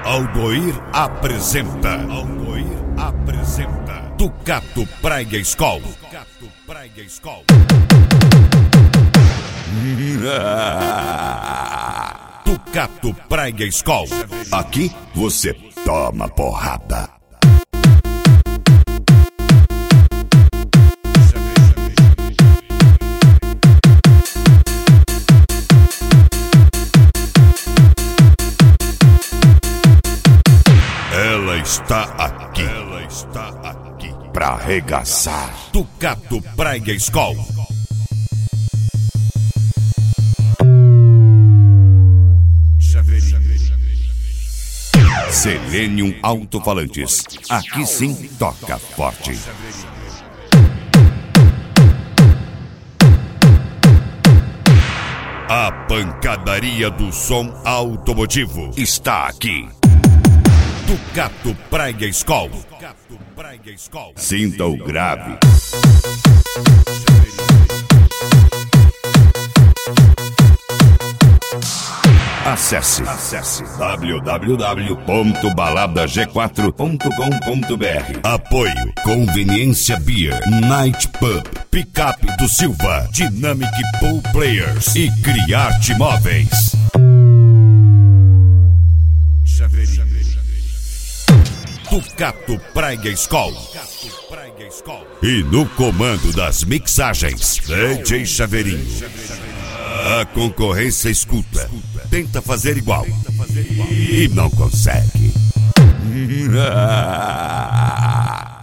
Algoir apresenta. Ducato Praia Skol. Ducato Praia Skol. Aqui você toma porrada. Ela está aqui pra arregaçar. Ducato Praia Skol. Selenium Alto-Falantes. Aqui sim toca forte. A pancadaria do som automotivo está aqui. Ducato Praia Skol. Sinta o grave. Acesse www.baladag4.com.br. Apoio Conveniência Beer, Night Pub, Picape do Silva, Dynamic Pool Players e Criarte Móveis. Ducato Praia Skol. E no comando das mixagens, DJ Chaveirinho. A concorrência escuta, tenta fazer igual e não consegue.